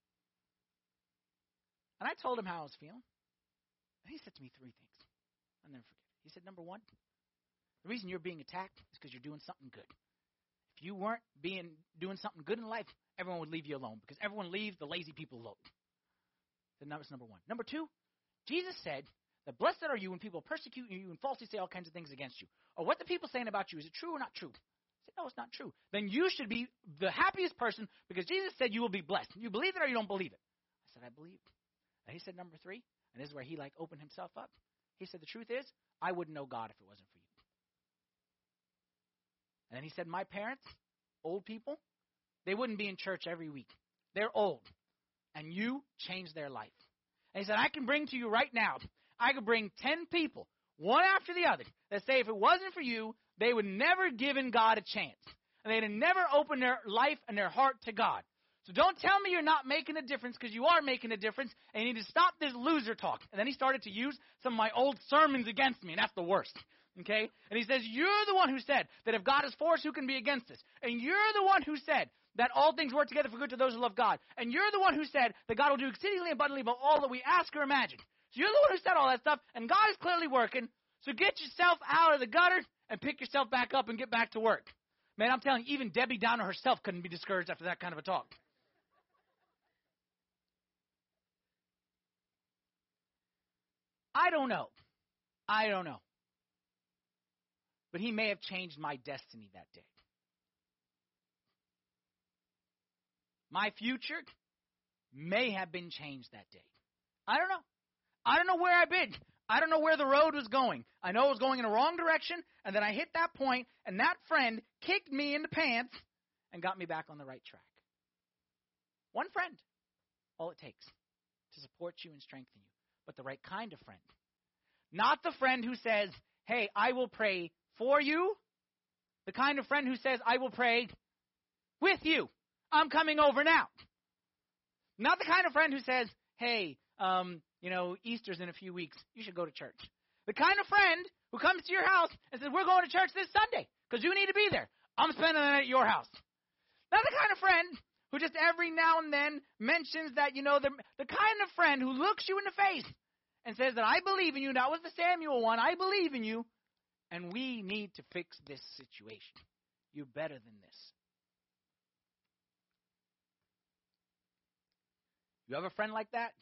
And I told him how I was feeling. And he said to me 3 things. I'll never forget it. He said, number one, the reason you're being attacked is because you're doing something good. If you weren't doing something good in life, everyone would leave you alone because everyone leaves the lazy people alone. So that was number one. Number two, Jesus said that blessed are you when people persecute you and falsely say all kinds of things against you. Or what the people saying about you, is it true or not true? I said, no, it's not true. Then you should be the happiest person because Jesus said you will be blessed. You believe it or you don't believe it? I said, I believe. And he said, number three, and this is where he opened himself up. He said, the truth is, I wouldn't know God if it wasn't for you. And then he said, my parents, old people, they wouldn't be in church every week. They're old. And you changed their life. And he said, I can bring to you right now, I could bring 10 people, one after the other, that say if it wasn't for you, they would never given God a chance. And they'd have never opened their life and their heart to God. So don't tell me you're not making a difference, because you are making a difference, and you need to stop this loser talk. And then he started to use some of my old sermons against me, and that's the worst. Okay? And he says, you're the one who said that if God is for us, who can be against us? And you're the one who said that all things work together for good to those who love God. And you're the one who said that God will do exceedingly abundantly above all that we ask or imagine. So you're the one who said all that stuff, and God is clearly working. So get yourself out of the gutter and pick yourself back up and get back to work. Man, I'm telling you, even Debbie Downer herself couldn't be discouraged after that kind of a talk. I don't know. But he may have changed my destiny that day. My future may have been changed that day. I don't know. I don't know where I've been. I don't know where the road was going. I know it was going in the wrong direction, and then I hit that point, and that friend kicked me in the pants and got me back on the right track. One friend, all it takes to support you and strengthen you. But the right kind of friend. Not the friend who says, hey, I will pray for you, The kind of friend who says, I will pray with you. I'm coming over now. Not the kind of friend who says, hey, Easter's in a few weeks. You should go to church. The kind of friend who comes to your house and says, we're going to church this Sunday because you need to be there. I'm spending the night at your house. Not the kind of friend who just every now and then mentions that, the kind of friend who looks you in the face and says that I believe in you. That was the Samuel one. I believe in you. And we need to fix this situation. You're better than this. You have a friend like that?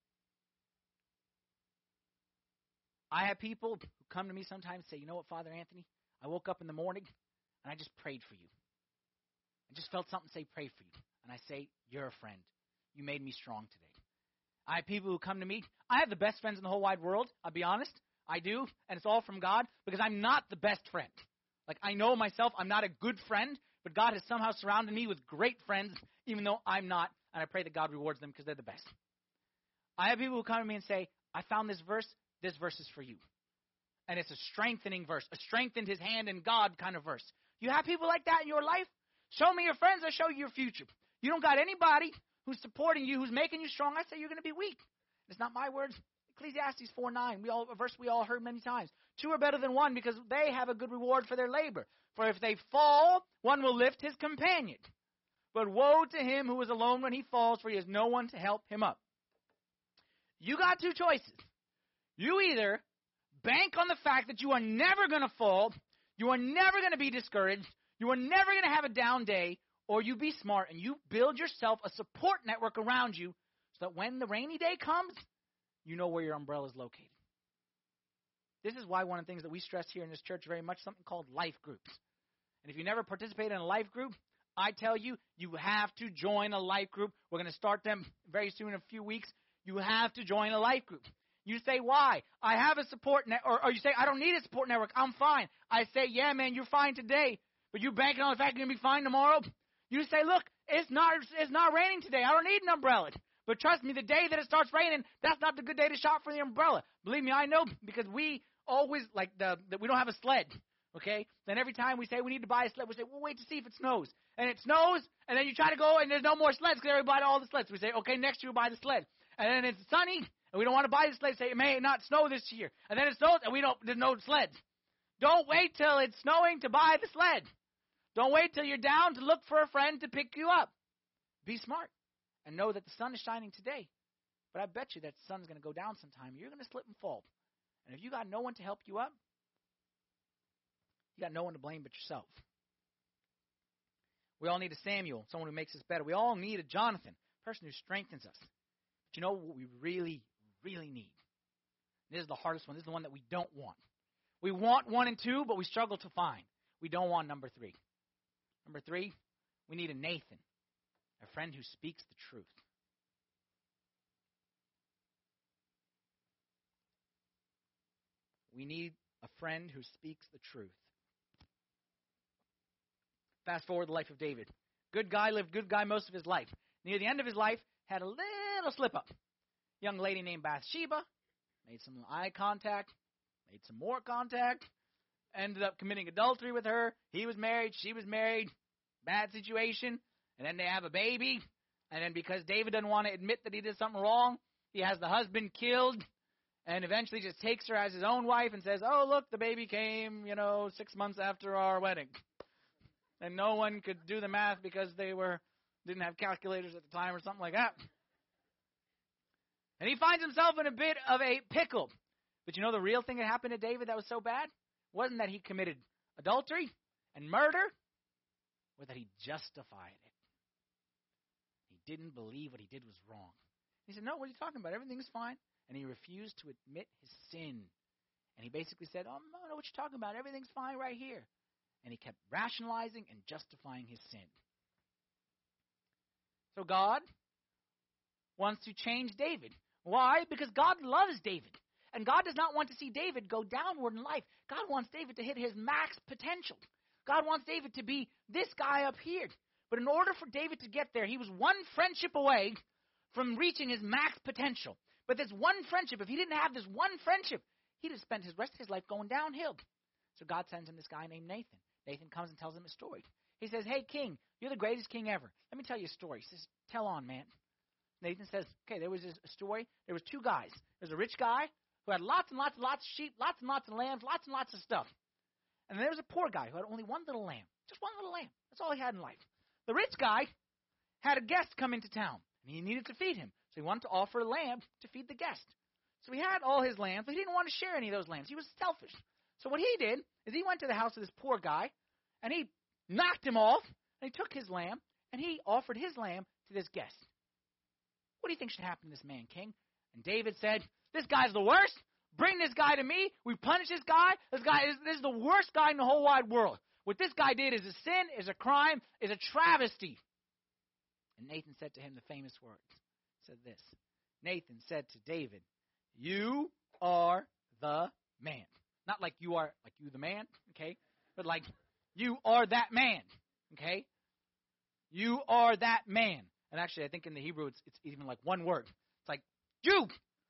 I have people who come to me sometimes and say, you know what, Father Anthony? I woke up in the morning and I just prayed for you. I just felt something say, pray for you. And I say, you're a friend. You made me strong today. I have people who come to me. I have the best friends in the whole wide world. I'll be honest. I do. And it's all from God because I'm not the best friend. Like, I know myself, I'm not a good friend, but God has somehow surrounded me with great friends, even though I'm not. And I pray that God rewards them because they're the best. I have people who come to me and say, I found this verse is for you. And it's a strengthening verse, a strengthened his hand in God kind of verse. You have people like that in your life? Show me your friends, I'll show you your future. You don't got anybody who's supporting you, who's making you strong. I say you're going to be weak. It's not my words. Ecclesiastes 4:9, a verse we all heard many times. 2 are better than 1 because they have a good reward for their labor. For if they fall, one will lift his companion. But woe to him who is alone when he falls, for he has no one to help him up. You got 2 choices. You either bank on the fact that you are never going to fall, you are never going to be discouraged, you are never going to have a down day, or you be smart and you build yourself a support network around you so that when the rainy day comes, you know where your umbrella is located. This is why one of the things that we stress here in this church very much, something called life groups. And if you never participated in a life group, I tell you, you have to join a life group. We're going to start them very soon in a few weeks. You have to join a life group. You say, why? I have a support network. Or you say, I don't need a support network. I'm fine. I say, yeah, man, you're fine today. But you're banking on the fact you're going to be fine tomorrow. You say, look, it's not raining today. I don't need an umbrella. But trust me, the day that it starts raining, that's not the good day to shop for the umbrella. Believe me, I know, because we always, we don't have a sled, okay? Then every time we say we need to buy a sled, we say, we'll wait to see if it snows. And it snows, and then you try to go, and there's no more sleds because everybody bought all the sleds. We say, okay, next year we'll buy the sled. And then it's sunny, and we don't want to buy the sled. Say, it may not snow this year. And then it snows, and there's no sleds. Don't wait till it's snowing to buy the sled. Don't wait till you're down to look for a friend to pick you up. Be smart. And know that the sun is shining today. But I bet you that the sun's going to go down sometime. You're going to slip and fall. And if you got no one to help you up, you got no one to blame but yourself. We all need a Samuel, someone who makes us better. We all need a Jonathan, a person who strengthens us. But you know what we really, really need? This is the hardest one. This is the one that we don't want. We want 1 and 2, but we struggle to find. We don't want number 3. Number 3, we need a Nathan. A friend who speaks the truth. We need a friend who speaks the truth. Fast forward the life of David. Good guy, lived good guy most of his life. Near the end of his life, had a little slip up. Young lady named Bathsheba, made some eye contact, made some more contact, ended up committing adultery with her. He was married, she was married. Bad situation. And then they have a baby. And then because David doesn't want to admit that he did something wrong, he has the husband killed. And eventually just takes her as his own wife and says, oh, look, the baby came, 6 months after our wedding. And no one could do the math because they didn't have calculators at the time or something like that. And he finds himself in a bit of a pickle. But you know the real thing that happened to David that was so bad? Wasn't that he committed adultery and murder, or that he justified it. He didn't believe what he did was wrong. He said, no, what are you talking about? Everything's fine. And he refused to admit his sin. And he basically said, oh, I don't know what you're talking about. Everything's fine right here. And he kept rationalizing and justifying his sin. So God wants to change David. Why? Because God loves David. And God does not want to see David go downward in life. God wants David to hit his max potential. God wants David to be this guy up here. But in order for David to get there, he was one friendship away from reaching his max potential. But this one friendship, if he didn't have this one friendship, he'd have spent his rest of his life going downhill. So God sends him this guy named Nathan. Nathan comes and tells him a story. He says, hey, king, you're the greatest king ever. Let me tell you a story. He says, tell on, man. Nathan says, okay, there was a story. There was two guys. There's a rich guy who had lots and lots and lots of sheep, lots and lots of lambs, lots and lots of stuff. And then there was a poor guy who had only one little lamb, just one little lamb. That's all he had in life. The rich guy had a guest come into town, and he needed to feed him. So he wanted to offer a lamb to feed the guest. So he had all his lambs, but he didn't want to share any of those lambs. He was selfish. So what he did is he went to the house of this poor guy, and he knocked him off, and he took his lamb, and he offered his lamb to this guest. What do you think should happen to this man, king? And David said, this guy's the worst. Bring this guy to me. We punish this guy. This is the worst guy in the whole wide world. What this guy did is a sin, is a crime, is a travesty. And Nathan said to him the famous words. He said this. Nathan said to David, you are the man. Not like you are, like you the man, okay? But like you are that man, okay? You are that man. And actually, I think in the Hebrew, it's even like one word. It's like, you.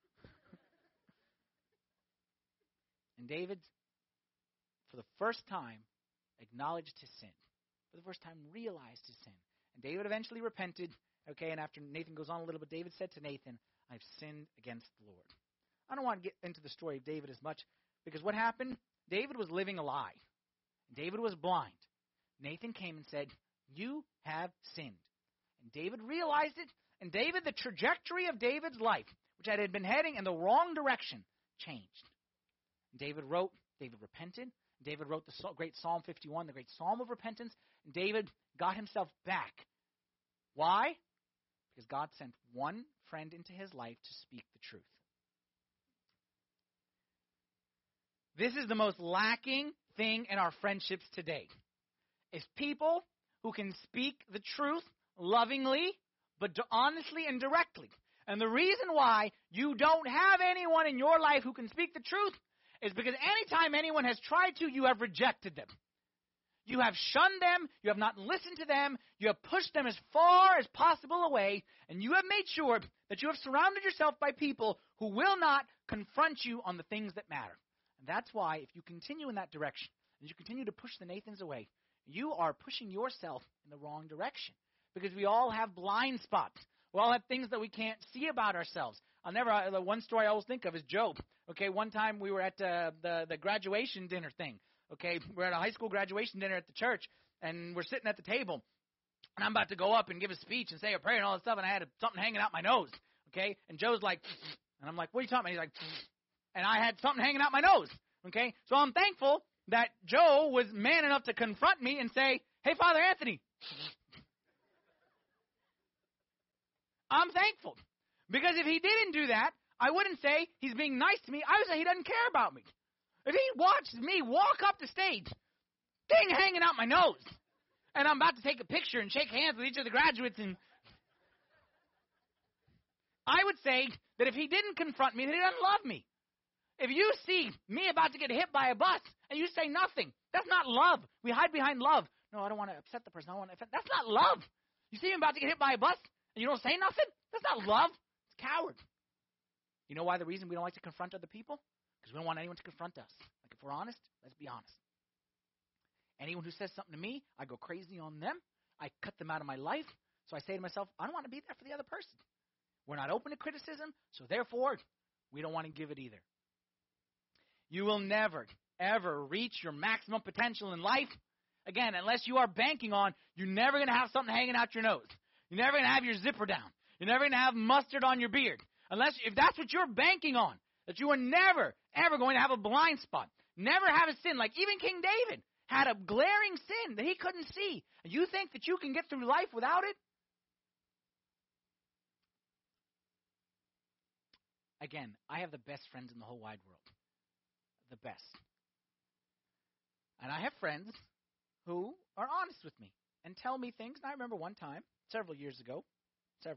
And David, for the first time, acknowledged his sin. For the first time, realized his sin. And David eventually repented. Okay, and after Nathan goes on a little bit, David said to Nathan, I've sinned against the Lord. I don't want to get into the story of David as much, because what happened? David was living a lie. David was blind. Nathan came and said, you have sinned. And David realized it, and David, the trajectory of David's life, which had been heading in the wrong direction, changed. David repented. David wrote the great Psalm 51, the great Psalm of repentance, and David got himself back. Why? Because God sent one friend into his life to speak the truth. This is the most lacking thing in our friendships today, is people who can speak the truth lovingly, but honestly and directly. And the reason why you don't have anyone in your life who can speak the truth is because anytime anyone has tried to, you have rejected them. You have shunned them, you have not listened to them, you have pushed them as far as possible away, and you have made sure that you have surrounded yourself by people who will not confront you on the things that matter. And that's why if you continue in that direction, and you continue to push the Nathans away, you are pushing yourself in the wrong direction. Because we all have blind spots. We all have things that we can't see about ourselves. The one story I always think of is Job. Okay, one time we were at the graduation dinner thing. Okay, we're at a high school graduation dinner at the church, and we're sitting at the table, and I'm about to go up and give a speech and say a prayer and all that stuff, and I had something hanging out my nose. Okay, and Joe's like, and I'm like, what are you talking about? He's like, and I had something hanging out my nose. Okay, so I'm thankful that Joe was man enough to confront me and say, hey, Father Anthony. I'm thankful. Because if he didn't do that, I wouldn't say he's being nice to me. I would say he doesn't care about me. If he watched me walk up the stage, thing hanging out my nose, and I'm about to take a picture and shake hands with each of the graduates, and I would say that if he didn't confront me, that he doesn't love me. If you see me about to get hit by a bus and you say nothing, that's not love. We hide behind love. No, I don't want to upset the person. I don't want to upset. That's not love. You see him about to get hit by a bus and you don't say nothing? That's not love. It's coward. You know why the reason we don't like to confront other people? Because we don't want anyone to confront us. Like, if we're honest, let's be honest. Anyone who says something to me, I go crazy on them. I cut them out of my life. So I say to myself, I don't want to be there for the other person. We're not open to criticism, so therefore, we don't want to give it either. You will never, ever reach your maximum potential in life, again, unless you are banking on you're never going to have something hanging out your nose. You're never going to have your zipper down. You're never going to have mustard on your beard. If that's what you're banking on, that you are never, ever going to have a blind spot, never have a sin. Like even King David had a glaring sin that he couldn't see. And you think that you can get through life without it? Again, I have the best friends in the whole wide world. The best. And I have friends who are honest with me and tell me things. And I remember one time, several years ago, I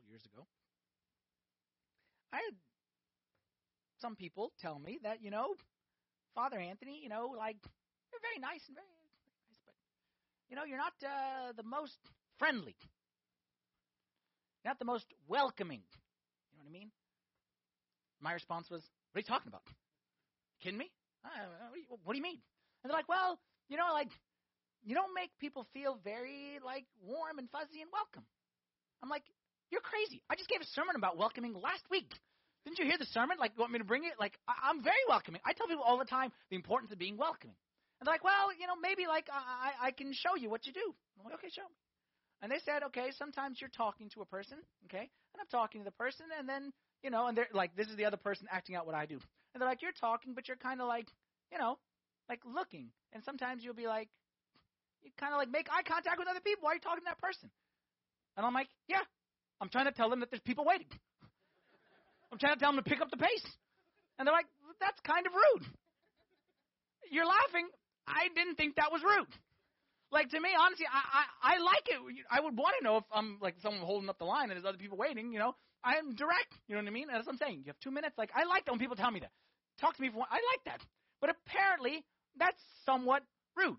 had some people tell me that, Father Anthony, you're very nice and very nice, but, you're not the most friendly. Not the most welcoming. You know what I mean? My response was, what are you talking about? Kidding me? What do you mean? And they're like, well, you don't make people feel very, like, warm and fuzzy and welcome. I'm like, you're crazy. I just gave a sermon about welcoming last week. Didn't you hear the sermon? Like, you want me to bring it? Like, I'm very welcoming. I tell people all the time the importance of being welcoming. And they're like, well, maybe, like, I can show you what you do. I'm like, okay, show me. And they said, okay, sometimes you're talking to a person, okay, and I'm talking to the person, and then, and they're like, this is the other person acting out what I do. And they're like, you're talking, but you're kind of like, like looking. And sometimes you'll be like, you kind of like make eye contact with other people while you're talking to that person. And I'm like, yeah, I'm trying to tell them that there's people waiting. I'm trying to tell them to pick up the pace. And they're like, that's kind of rude. You're laughing. I didn't think that was rude. Like, to me, honestly, I like it. I would want to know if I'm, like, someone holding up the line and there's other people waiting, I'm direct, you know what I mean? That's what I'm saying. You have 2 minutes. Like, I like that when people tell me that. Talk to me for one. I like that. But apparently, that's somewhat rude.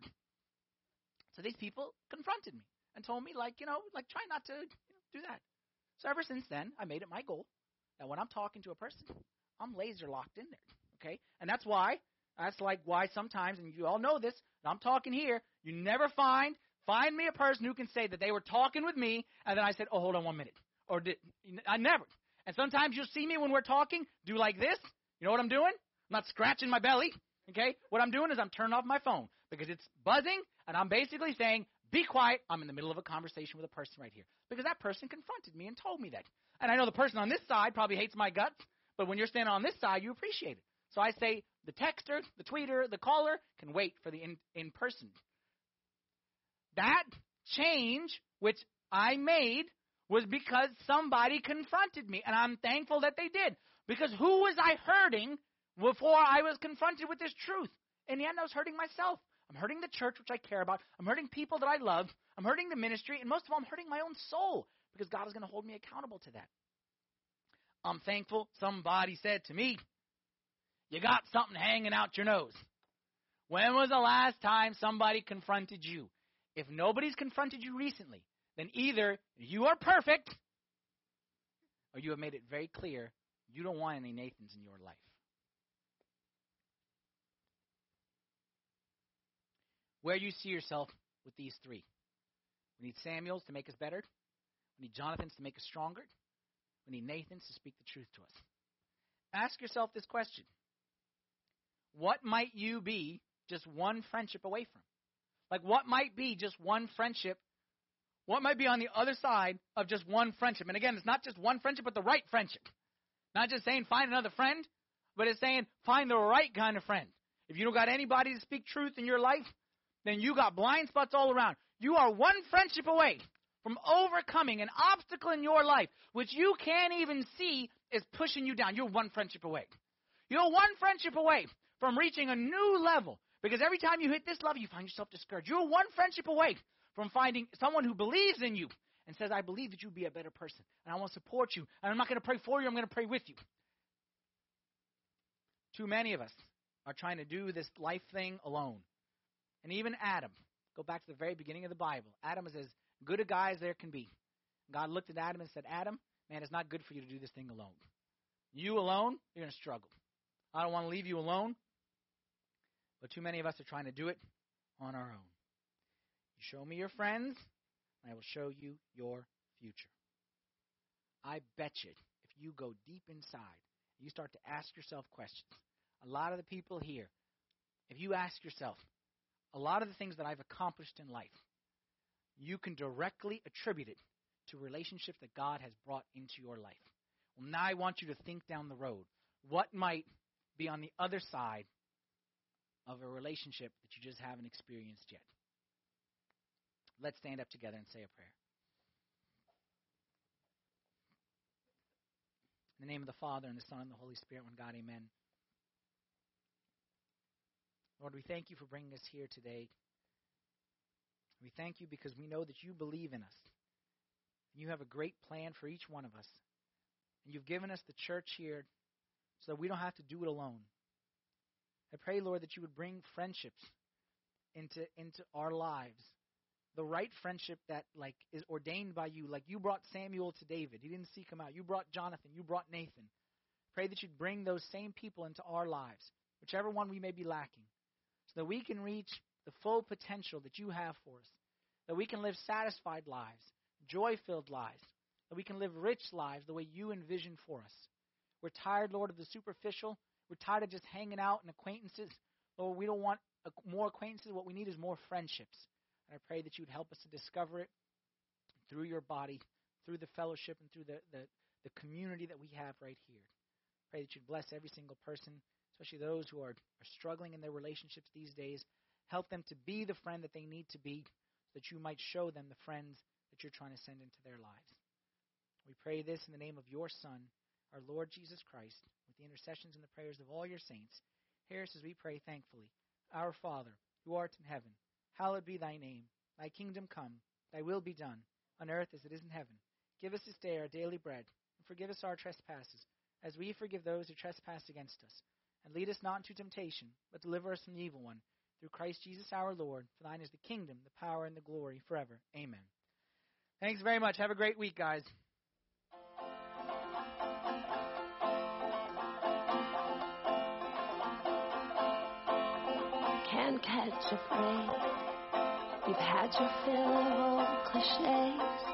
So these people confronted me and told me, like, try not to do that. So ever since then, I made it my goal that when I'm talking to a person, I'm laser locked in there, okay? And that's why sometimes, and you all know this, I'm talking here, you never find me a person who can say that they were talking with me, and then I said, oh, hold on 1 minute. I never. And sometimes you'll see me when we're talking, do like this. You know what I'm doing? I'm not scratching my belly, okay? What I'm doing is I'm turning off my phone because it's buzzing, and I'm basically saying, be quiet. I'm in the middle of a conversation with a person right here because that person confronted me and told me that. And I know the person on this side probably hates my guts, but when you're standing on this side, you appreciate it. So I say the texter, the tweeter, the caller can wait for the in-person. That change, which I made, was because somebody confronted me, and I'm thankful that they did. Because who was I hurting before I was confronted with this truth? In the end, I was hurting myself. I'm hurting the church, which I care about. I'm hurting people that I love. I'm hurting the ministry, and most of all, I'm hurting my own soul because God is going to hold me accountable to that. I'm thankful somebody said to me, you got something hanging out your nose. When was the last time somebody confronted you? If nobody's confronted you recently, then either you are perfect or you have made it very clear you don't want any Nathans in your life. Where do you see yourself with these three? We need Samuels to make us better. We need Jonathans to make us stronger. We need Nathans to speak the truth to us. Ask yourself this question. What might you be just one friendship away from? Like, what might be just one friendship? What might be on the other side of just one friendship? And again, it's not just one friendship, but the right friendship. Not just saying find another friend, but it's saying find the right kind of friend. If you don't got anybody to speak truth in your life, then you got blind spots all around. You are one friendship away from overcoming an obstacle in your life, which you can't even see is pushing you down. You're one friendship away. You're one friendship away from reaching a new level. Because every time you hit this level, you find yourself discouraged. You're one friendship away from finding someone who believes in you and says, I believe that you'll be a better person, and I want to support you, and I'm not going to pray for you, I'm going to pray with you. Too many of us are trying to do this life thing alone. And even Adam, go back to the very beginning of the Bible, Adam is as good a guy as there can be. God looked at Adam and said, Adam, man, it's not good for you to do this thing alone. You alone, you're going to struggle. I don't want to leave you alone. But too many of us are trying to do it on our own. You show me your friends, and I will show you your future. I bet you, if you go deep inside, you start to ask yourself questions. A lot of the people here, if you ask yourself, a lot of the things that I've accomplished in life, you can directly attribute it to relationships that God has brought into your life. Well, now I want you to think down the road. What might be on the other side of a relationship that you just haven't experienced yet? Let's stand up together and say a prayer. In the name of the Father, and the Son, and the Holy Spirit, one God, amen. Lord, we thank you for bringing us here today. We thank you because we know that you believe in us. You have a great plan for each one of us. And you've given us the church here so that we don't have to do it alone. I pray, Lord, that you would bring friendships into our lives. The right friendship that is ordained by you. Like you brought Samuel to David. He didn't seek him out. You brought Jonathan. You brought Nathan. Pray that you'd bring those same people into our lives, whichever one we may be lacking, so that we can reach the full potential that you have for us, that we can live satisfied lives, joy-filled lives, that we can live rich lives the way you envision for us. We're tired, Lord, of the superficial. We're tired of just hanging out and acquaintances. Lord, we don't want more acquaintances. What we need is more friendships. And I pray that you would help us to discover it through your body, through the fellowship, and through the community that we have right here. Pray that you'd bless every single person, especially those who are struggling in their relationships these days. Help them to be the friend that they need to be, so that you might show them the friends that you're trying to send into their lives. We pray this in the name of your Son, our Lord Jesus Christ, with the intercessions and the prayers of all your saints. Hear us as we pray thankfully. Our Father, who art in heaven, hallowed be thy name. Thy kingdom come, thy will be done, on earth as it is in heaven. Give us this day our daily bread, and forgive us our trespasses, as we forgive those who trespass against us. And lead us not into temptation, but deliver us from the evil one. Through Christ Jesus our Lord, for thine is the kingdom, the power, and the glory forever. Amen. Thanks very much. Have a great week, guys. Can't catch a break. You've had your fill of old cliches.